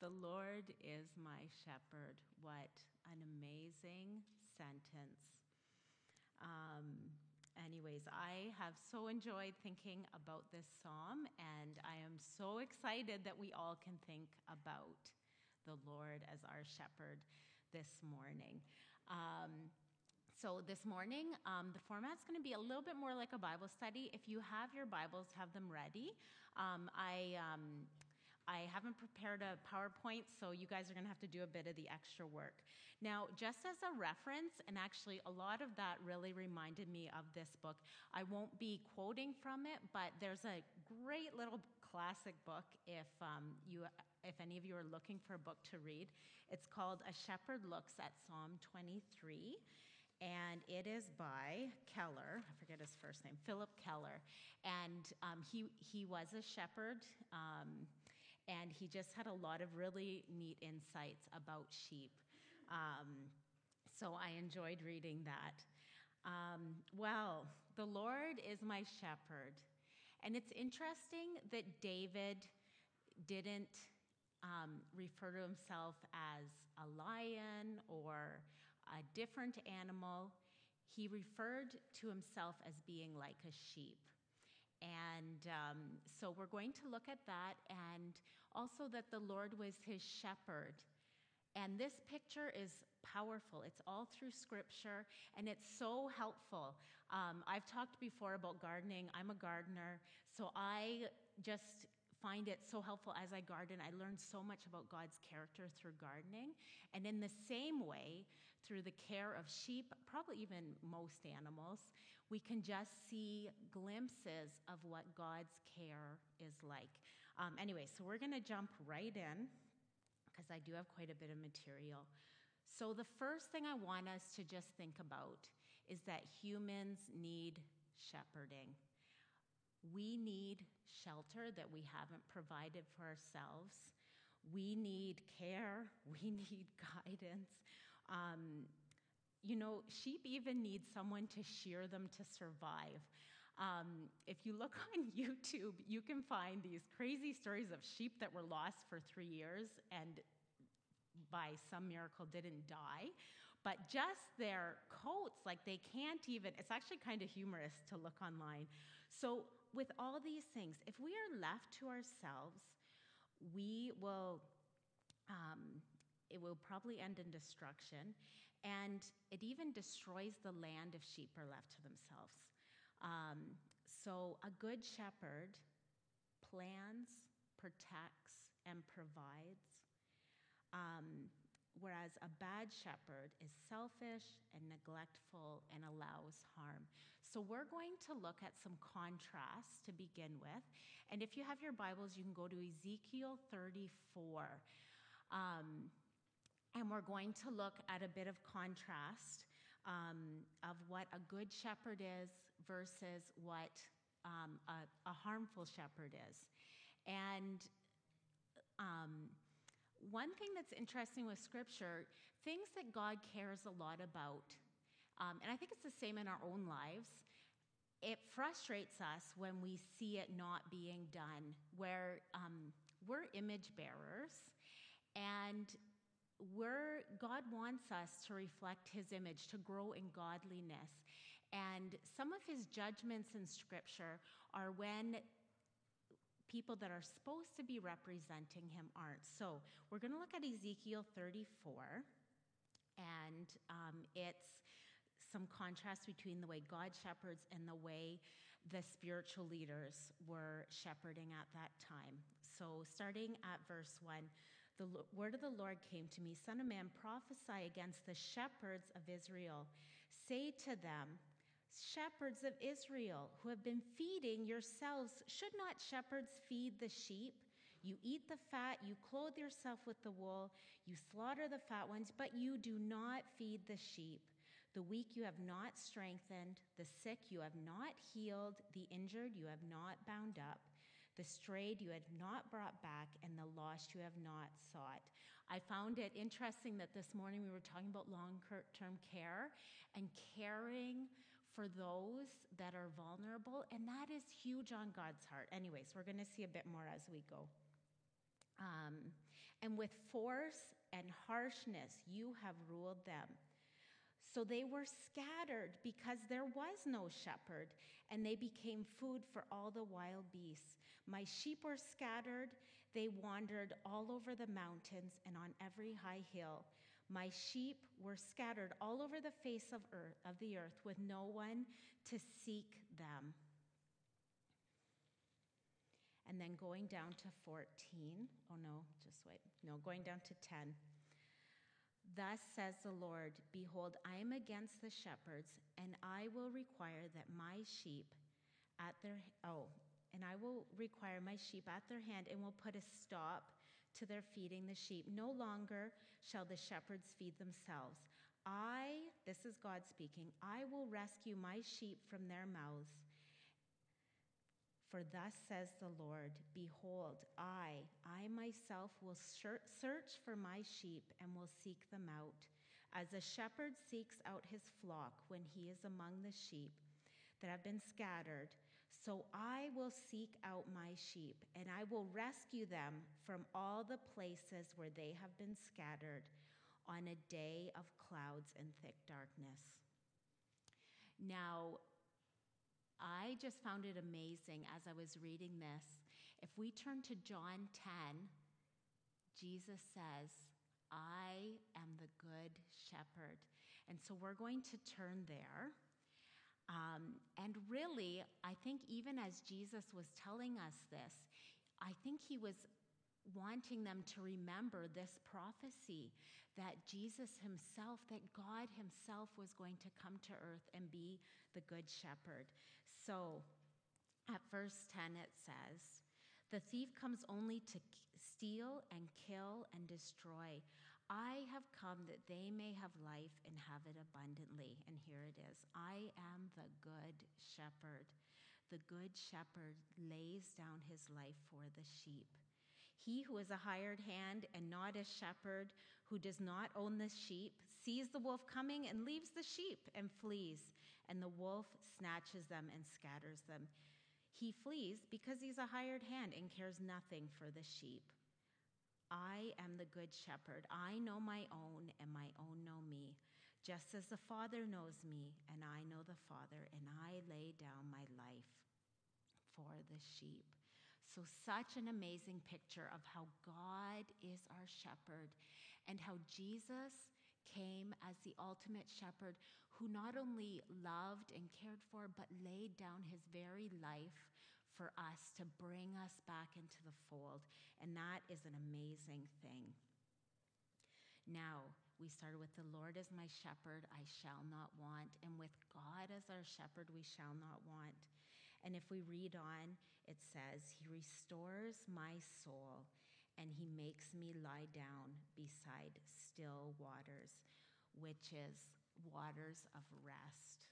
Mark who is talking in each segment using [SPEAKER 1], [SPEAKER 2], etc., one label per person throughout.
[SPEAKER 1] Lord is my shepherd. What an amazing sentence. Anyways, I have so enjoyed thinking about this psalm, and I am so excited that we all can think about the Lord as our shepherd this morning. So this morning, the format's going to be a little bit more like a Bible study. If you have your Bibles, have them ready. I haven't prepared a PowerPoint, so you guys are going to have to do a bit of the extra work. Now, just as a reference, and actually a lot of that really reminded me of this book, I won't be quoting from it, but there's a great little classic book if any of you are looking for a book to read. It's called A Shepherd Looks at Psalm 23. And it is by Keller. I forget his first name, Philip Keller. And he was a shepherd, and he just had a lot of really neat insights about sheep. So I enjoyed reading that. Well, the Lord is my shepherd. And it's interesting that David didn't refer to himself as a lion or a different animal. He referred to himself as being like a sheep. And so we're going to look at that, and also that the Lord was his shepherd. And this picture is powerful. It's all through Scripture, and it's so helpful. I've talked before about gardening. I'm a gardener, so I just find it so helpful as I garden. I learned so much about God's character through gardening. And in the same way, through the care of sheep, probably even most animals, we can just see glimpses of what God's care is like. Anyway, so we're going to jump right in, because I do have quite a bit of material. So the first thing I want us to just think about is that humans need shepherding. We need shelter that we haven't provided for ourselves. We need care. We need guidance. Sheep even need someone to shear them to survive. If you look on YouTube, you can find these crazy stories of sheep that were lost for 3 years and by some miracle didn't die, but just their coats, like they can't even, it's actually kind of humorous to look online. So with all these things, if we are left to ourselves, we will, it will probably end in destruction, and it even destroys the land if sheep are left to themselves. So a good shepherd plans, protects, and provides. Whereas a bad shepherd is selfish and neglectful and allows harm. So we're going to look at some contrasts to begin with. And if you have your Bibles, you can go to Ezekiel 34. And we're going to look at a bit of contrast of what a good shepherd is versus what a harmful shepherd is. And one thing that's interesting with Scripture, things that God cares a lot about, and I think it's the same in our own lives, it frustrates us when we see it not being done, where we're image bearers, and God wants us to reflect his image, to grow in godliness. And some of his judgments in Scripture are when people that are supposed to be representing him aren't. So we're going to look at Ezekiel 34, and it's some contrast between the way God shepherds and the way the spiritual leaders were shepherding at that time. So starting at verse 1, the word of the Lord came to me, Son of man, prophesy against the shepherds of Israel. Say to them, shepherds of Israel who have been feeding yourselves, should not shepherds feed the sheep? You eat the fat, you clothe yourself with the wool, you slaughter the fat ones, but you do not feed the sheep. The weak you have not strengthened, the sick you have not healed, the injured you have not bound up, the strayed you have not brought back, and the lost you have not sought. I found it interesting that this morning we were talking about long-term care and caring for those that are vulnerable, and that is huge on God's heart. Anyways, we're going to see a bit more as we go. and with force and harshness you have ruled them. So they were scattered because there was no shepherd, and they became food for all the wild beasts. My sheep were scattered. They wandered all over the mountains and on every high hill. My sheep were scattered all over the face of the earth, with no one to seek them. And then going down to 14. Oh, no, just wait. No, going down to 10. Thus says the Lord, behold, I am against the shepherds, and I will require my sheep at their hand, and will put a stop to their feeding the sheep. No longer shall the shepherds feed themselves. This is God speaking, I will rescue my sheep from their mouths. For thus says the Lord, behold, I myself will search for my sheep and will seek them out, as a shepherd seeks out his flock when he is among the sheep that have been scattered. So I will seek out my sheep, and I will rescue them from all the places where they have been scattered on a day of clouds and thick darkness. Now, I just found it amazing as I was reading this. If we turn to John 10, Jesus says, I am the good shepherd. And so we're going to turn there. And really, I think even as Jesus was telling us this, I think he was wanting them to remember this prophecy that Jesus himself, that God himself was going to come to earth and be the good shepherd. So at verse 10 it says, the thief comes only to steal and kill and destroy. I have come that they may have life and have it abundantly. And here it is. I am the good shepherd. The good shepherd lays down his life for the sheep. He who is a hired hand and not a shepherd, who does not own the sheep, sees the wolf coming and leaves the sheep and flees, and the wolf snatches them and scatters them. He flees because he's a hired hand and cares nothing for the sheep. I am the good shepherd. I know my own, and my own know me, just as the Father knows me, and I know the Father, and I lay down my life for the sheep. So such an amazing picture of how God is our shepherd, and how Jesus came as the ultimate shepherd, who not only loved and cared for, but laid down his very life for us to bring us back into the fold. And that is an amazing thing. Now, we started with the Lord as my shepherd, I shall not want. And with God as our shepherd, we shall not want. And if we read on, it says, he restores my soul, and he makes me lie down beside still waters, which is waters of rest.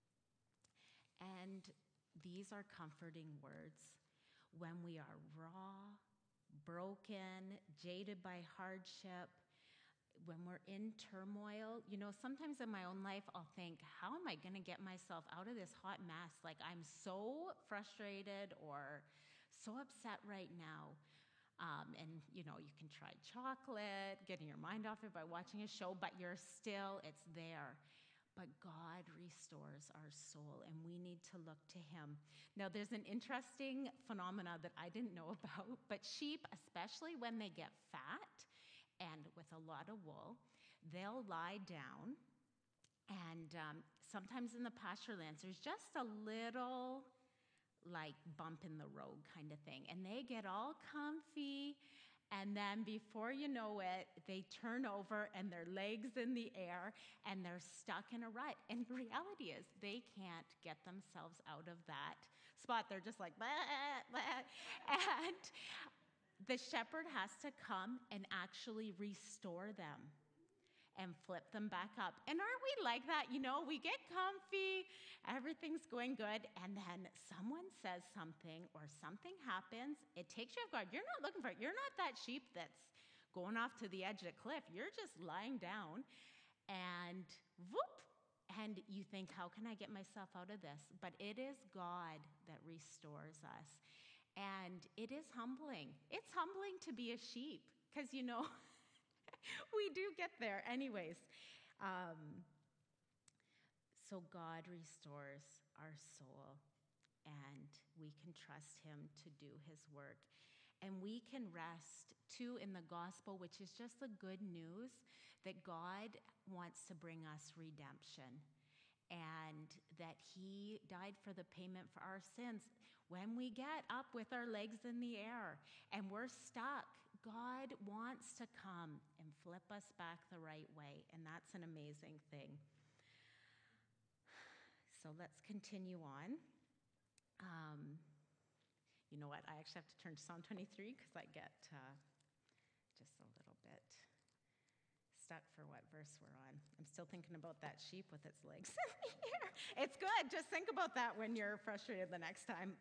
[SPEAKER 1] And these are comforting words when we are raw, broken, jaded by hardship, when we're in turmoil. You know, sometimes in my own life, I'll think, how am I going to get myself out of this hot mess? Like, I'm so frustrated or so upset right now. And, you know, you can try chocolate, getting your mind off it by watching a show, but it's there. But God restores our soul, and we need to look to him. Now, there's an interesting phenomena that I didn't know about, but sheep, especially when they get fat and with a lot of wool, they'll lie down, and sometimes in the pasture lands, there's just a little like bump in the road kind of thing, and they get all comfy, and then before you know it, they turn over and their legs in the air and they're stuck in a rut. And the reality is they can't get themselves out of that spot. They're just like, blah, blah. And the shepherd has to come and actually restore them and flip them back up. And aren't we like that? You know, we get comfy, everything's going good, and then someone says something or something happens. It takes you off guard. You're not looking for it. You're not that sheep that's going off to the edge of the cliff. You're just lying down, and whoop, and you think, how can I get myself out of this? But it is God that restores us. And it is humbling. It's humbling to be a sheep. because, we do get there anyways. So God restores our soul, and we can trust him to do his work. And we can rest, too, in the gospel, which is just the good news that God wants to bring us redemption and that he died for the payment for our sins. When we get up with our legs in the air and we're stuck, God wants to come and flip us back the right way, and that's an amazing thing. So let's continue on. You know what? I actually have to turn to Psalm 23 because I get just a little bit stuck for what verse we're on. I'm still thinking about that sheep with its legs in the air. It's good. Just think about that when you're frustrated the next time.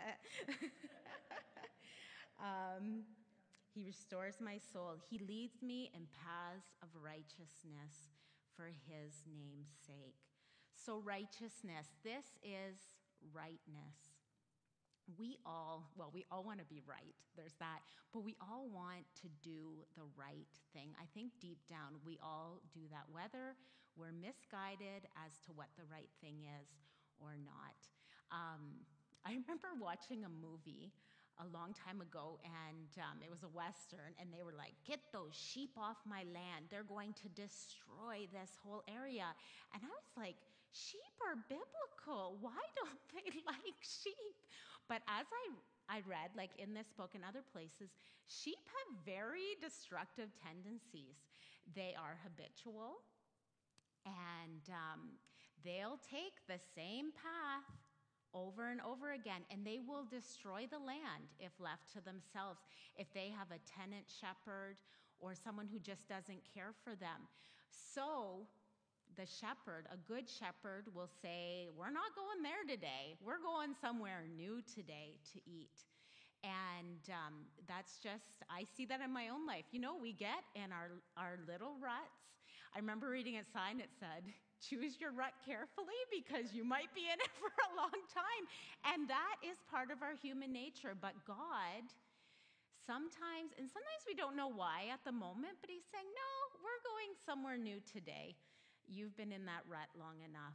[SPEAKER 1] He restores my soul. He leads me in paths of righteousness for his name's sake. So righteousness, this is rightness. We all want to be right. There's that. But we all want to do the right thing. I think deep down we all do that, whether we're misguided as to what the right thing is or not. I remember watching a movie a long time ago, and it was a Western, and they were like, get those sheep off my land. They're going to destroy this whole area. And I was like, sheep are biblical. Why don't they like sheep? But as I read, like in this book and other places, sheep have very destructive tendencies. They are habitual, and they'll take the same path over and over again, and they will destroy the land if left to themselves, if they have a tenant shepherd or someone who just doesn't care for them. So the shepherd, a good shepherd, will say, we're not going there today. We're going somewhere new today to eat. And that's just, I see that in my own life. We get in our little ruts. I remember reading a sign that said, choose your rut carefully because you might be in it for a long time. And that is part of our human nature. But God, sometimes we don't know why at the moment, but he's saying, no, we're going somewhere new today. You've been in that rut long enough.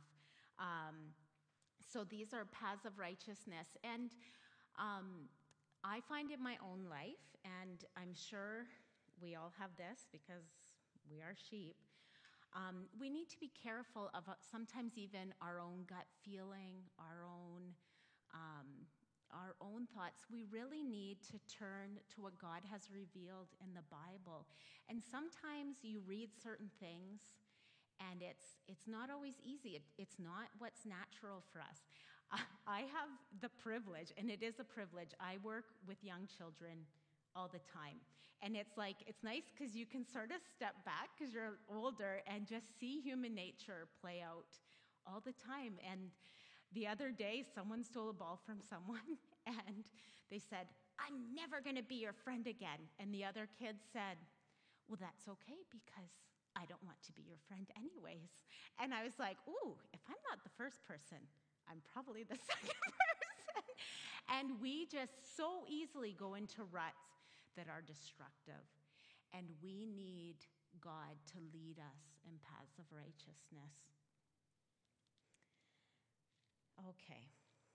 [SPEAKER 1] So these are paths of righteousness. And I find in my own life, and I'm sure we all have this because we are sheep, we need to be careful of sometimes even our own gut feeling, our own thoughts. We really need to turn to what God has revealed in the Bible. And sometimes you read certain things, and it's not always easy. It's not what's natural for us. I have the privilege, and it is a privilege. I work with young children all the time. And it's nice because you can sort of step back because you're older and just see human nature play out all the time. And the other day, someone stole a ball from someone, and they said, I'm never going to be your friend again. And the other kid said, well, that's okay because I don't want to be your friend anyways. And I was like, ooh, if I'm not the first person, I'm probably the second person. And we just so easily go into ruts that are destructive. And we need God to lead us in paths of righteousness. Okay.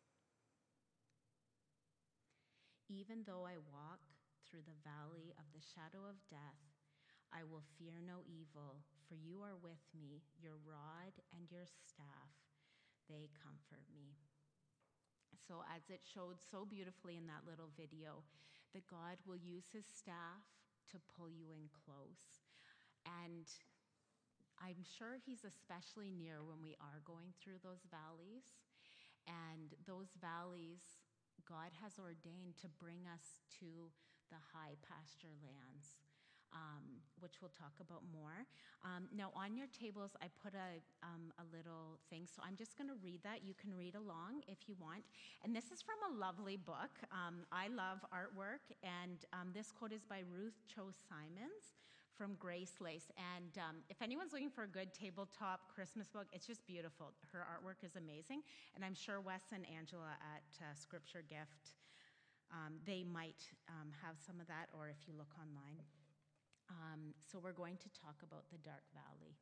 [SPEAKER 1] Even though I walk through the valley of the shadow of death, I will fear no evil, for you are with me. Your rod and your staff, they comfort me. So as it showed so beautifully in that little video, that God will use his staff to pull you in close. And I'm sure he's especially near when we are going through those valleys. And those valleys, God has ordained to bring us to the high pasture lands, which we'll talk about more. Now, on your tables, I put a little thing, so I'm just going to read that. You can read along if you want. And this is from a lovely book. I love artwork, and this quote is by Ruth Cho Simons from Grace Lace. And if anyone's looking for a good tabletop Christmas book, it's just beautiful. Her artwork is amazing, and I'm sure Wes and Angela at Scripture Gift, they might have some of that, or if you look online. So we're going to talk about the dark valley.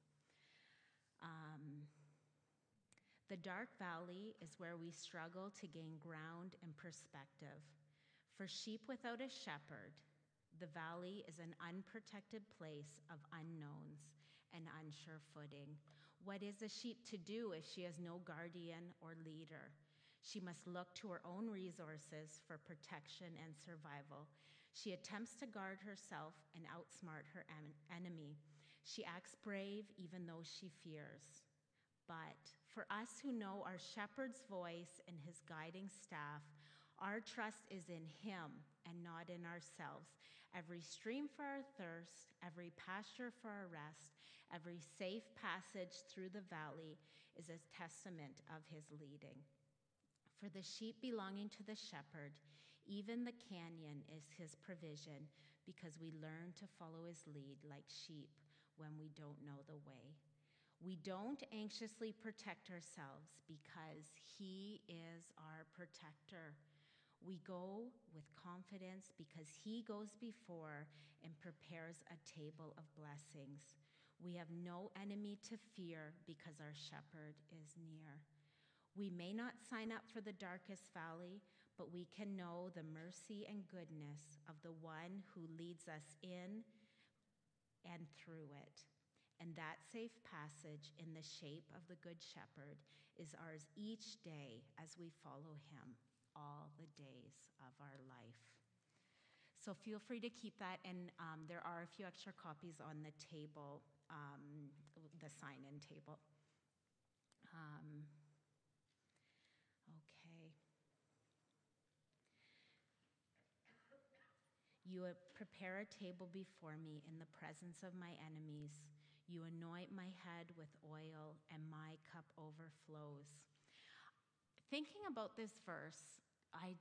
[SPEAKER 1] The dark valley is where we struggle to gain ground and perspective. For sheep without a shepherd, the valley is an unprotected place of unknowns and unsure footing. What is a sheep to do if she has no guardian or leader? She must look to her own resources for protection and survival. She attempts to guard herself and outsmart her enemy. She acts brave even though she fears. But for us who know our shepherd's voice and his guiding staff, our trust is in him and not in ourselves. Every stream for our thirst, every pasture for our rest, every safe passage through the valley is a testament of his leading. For the sheep belonging to the shepherd, even the canyon is his provision, because we learn to follow his lead like sheep when we don't know the way. We don't anxiously protect ourselves because he is our protector. We go with confidence because he goes before and prepares a table of blessings. We have no enemy to fear because our shepherd is near. We may not sign up for the darkest valley, but we can know the mercy and goodness of the one who leads us in and through it. And that safe passage in the shape of the Good Shepherd is ours each day as we follow him all the days of our life. So feel free to keep that, and there are a few extra copies on the table, the sign-in table. Okay. You prepare a table before me in the presence of my enemies. You anoint my head with oil, and my cup overflows. Thinking about this verse, I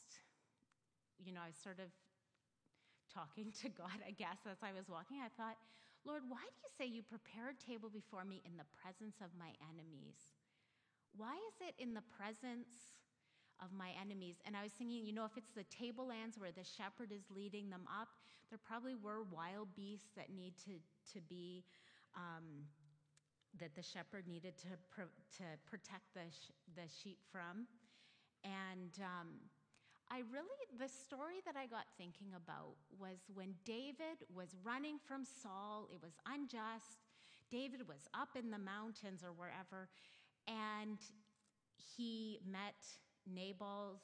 [SPEAKER 1] was sort of talking to God, I guess, as I was walking. I thought, Lord, why do you say you prepare a table before me in the presence of my enemies? Why is it in the presence of my enemies? And I was thinking, if it's the tablelands where the shepherd is leading them up, there probably were wild beasts that need to be that the shepherd needed to protect the sheep from. And the story that I got thinking about was when David was running from Saul. It was unjust. David was up in the mountains or wherever, and he met Nabal's,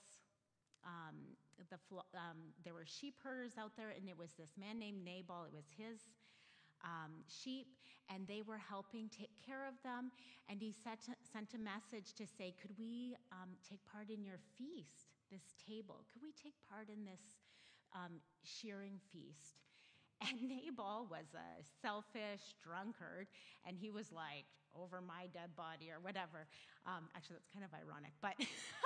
[SPEAKER 1] there were sheep herders out there, and there was this man named Nabal. It was his sheep, and they were helping take care of them. And he sent a message to say, could we take part in your feast, this table? Could we take part in this shearing feast? And Nabal was a selfish drunkard, and he was like, over my dead body or whatever. Actually, that's kind of ironic, but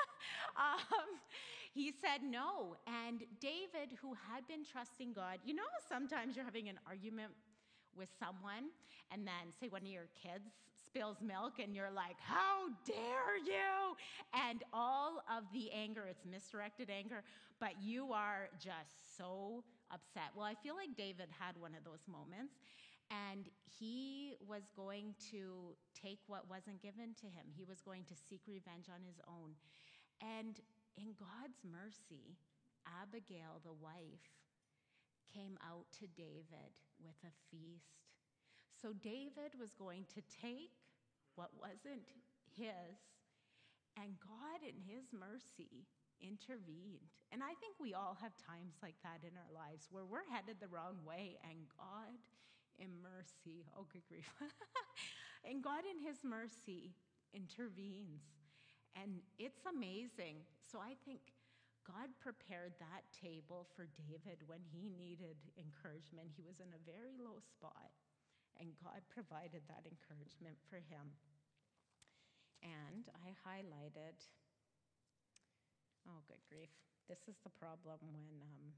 [SPEAKER 1] he said no. And David, who had been trusting God, sometimes you're having an argument with someone, and then say one of your kids spills milk, and you're like, how dare you? And all of the anger, it's misdirected anger, but you are just so upset. Well, I feel like David had one of those moments, and he was going to take what wasn't given to him. He was going to seek revenge on his own. And in God's mercy, Abigail, the wife, came out to David with a feast. So David was going to take what wasn't his, and God in his mercy intervened. And I think we all have times like that in our lives where we're headed the wrong way, and God in mercy, oh good grief, and God in his mercy intervenes. And it's amazing. So I think God prepared that table for David when he needed encouragement. He was in a very low spot, and God provided that encouragement for him. And I highlighted, oh, good grief. This is the problem when,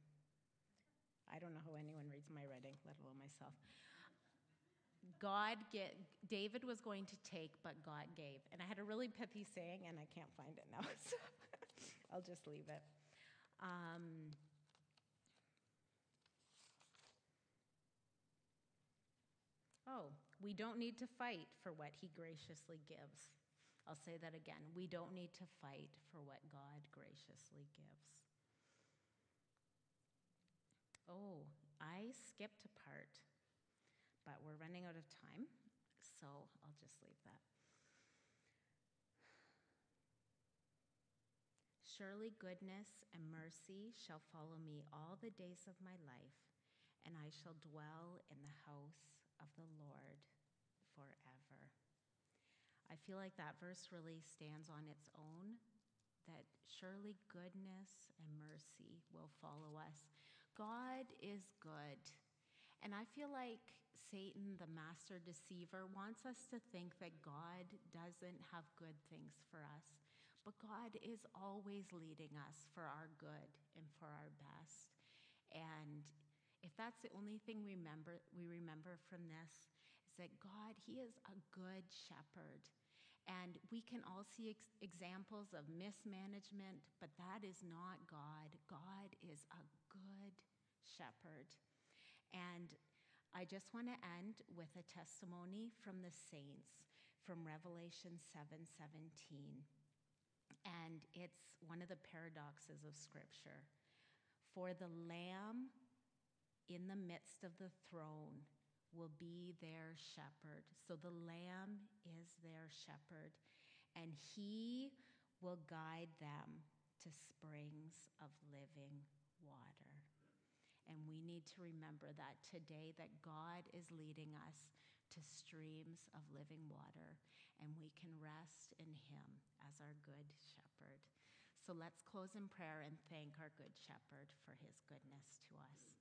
[SPEAKER 1] I don't know how anyone reads my writing, let alone myself. David was going to take, but God gave. And I had a really pithy saying, and I can't find it now, so I'll just leave it. Oh, we don't need to fight for what he graciously gives. I'll say that again. We don't need to fight for what God graciously gives. Oh, I skipped a part, but we're running out of time, so I'll just leave that. Surely goodness and mercy shall follow me all the days of my life, and I shall dwell in the house of the Lord forever. I feel like that verse really stands on its own, that surely goodness and mercy will follow us. God is good. And I feel like Satan, the master deceiver, wants us to think that God doesn't have good things for us. But God is always leading us for our good and for our best. And if that's the only thing we remember from this, is that God, he is a good shepherd. And we can all see examples of mismanagement, but that is not God. God is a good shepherd. And I just want to end with a testimony from the saints from Revelation 7:17. And it's one of the paradoxes of Scripture. For the Lamb in the midst of the throne will be their shepherd. So the Lamb is their shepherd, and he will guide them to springs of living water. And we need to remember that today, that God is leading us to streams of living water, and we can rest in him as our good shepherd. So let's close in prayer and thank our good shepherd for his goodness to us.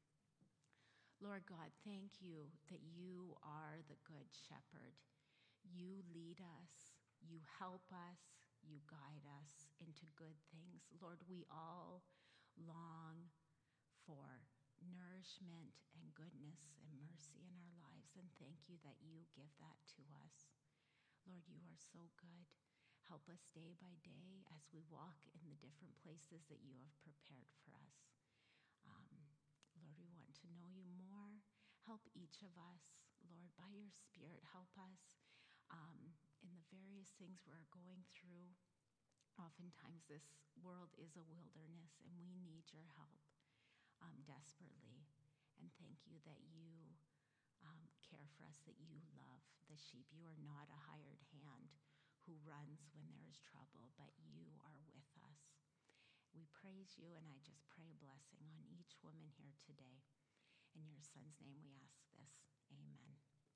[SPEAKER 1] Lord God, thank you that you are the good shepherd. You lead us, you help us, you guide us into good things. Lord, we all long for nourishment and goodness and mercy in our lives, and thank you that you give that to us. Lord, you are so good. Help us day by day as we walk in the different places that you have prepared for us. Lord, we want to know you more. Help each of us, Lord, by your Spirit, help us in the various things we're going through. Oftentimes this world is a wilderness, and we need your help desperately. And thank you that you care for us, that you love the sheep. You are not a hired hand who runs when there is trouble, but you are with us. We praise you, and I just pray a blessing on each woman here today. In your Son's name we ask this.